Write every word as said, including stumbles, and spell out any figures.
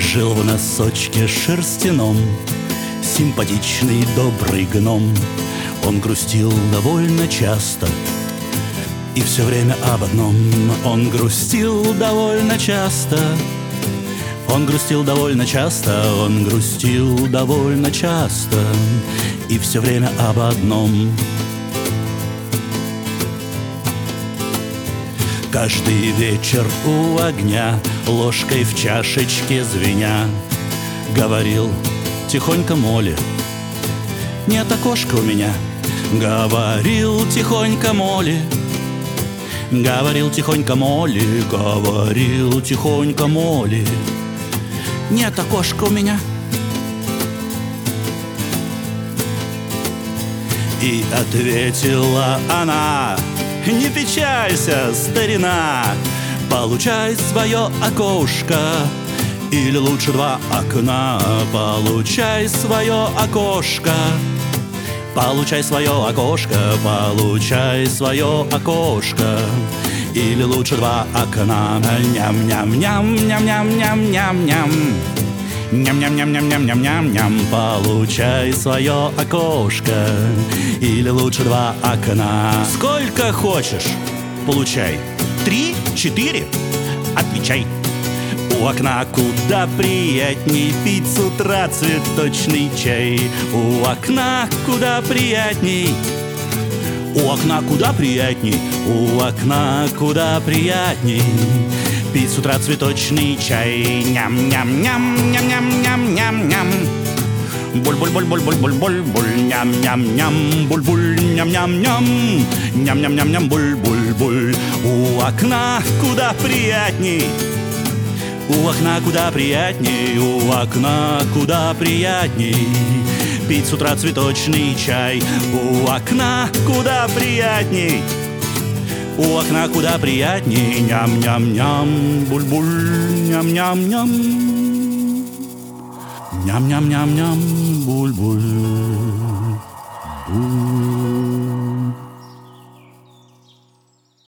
Жил в носочке шерстяном симпатичный добрый гном. Он грустил довольно часто и все время об одном. Он грустил довольно часто, он грустил довольно часто, он грустил довольно часто и все время об одном. Каждый вечер у огня, ложкой в чашечке звеня, говорил тихонько Молли: нет окошка у меня. Говорил тихонько Молли, говорил тихонько Молли, говорил тихонько Молли: нет окошка у меня. И ответила она: не печалься, старина, получай свое окошко, или лучше два окна. Получай свое окошко, получай свое окошко, получай свое окошко, или лучше два окна. Ням-ням-ням-ням-ням-ням-ням-ням. Ням-ням-ням-ням-ням-ням-ням. Получай свое окошко, или лучше два окна. Сколько хочешь, получай. Три, четыре, отвечай. У окна куда приятней пить с утра цветочный чай. У окна куда приятней, у окна куда приятней, у окна куда приятней пить с утра цветочный чай. Ням-ням-ням, ням-ням-ням-ням-ням. Буль-буль-буль-буль-буль-буль-буль. Ням-ням-ням, буль-буль, ням-ням-ням. Ням-ням-ням-ням, буль-буль-буль. У окна куда приятней, у окна куда приятней, у окна куда приятней пить с утра цветочный чай. У окна куда приятней, у окна куда приятней. Ням-ням-ням, буль-буль, ням-ням-ням. Ням-ням-ням-ням, буль-буль, буль.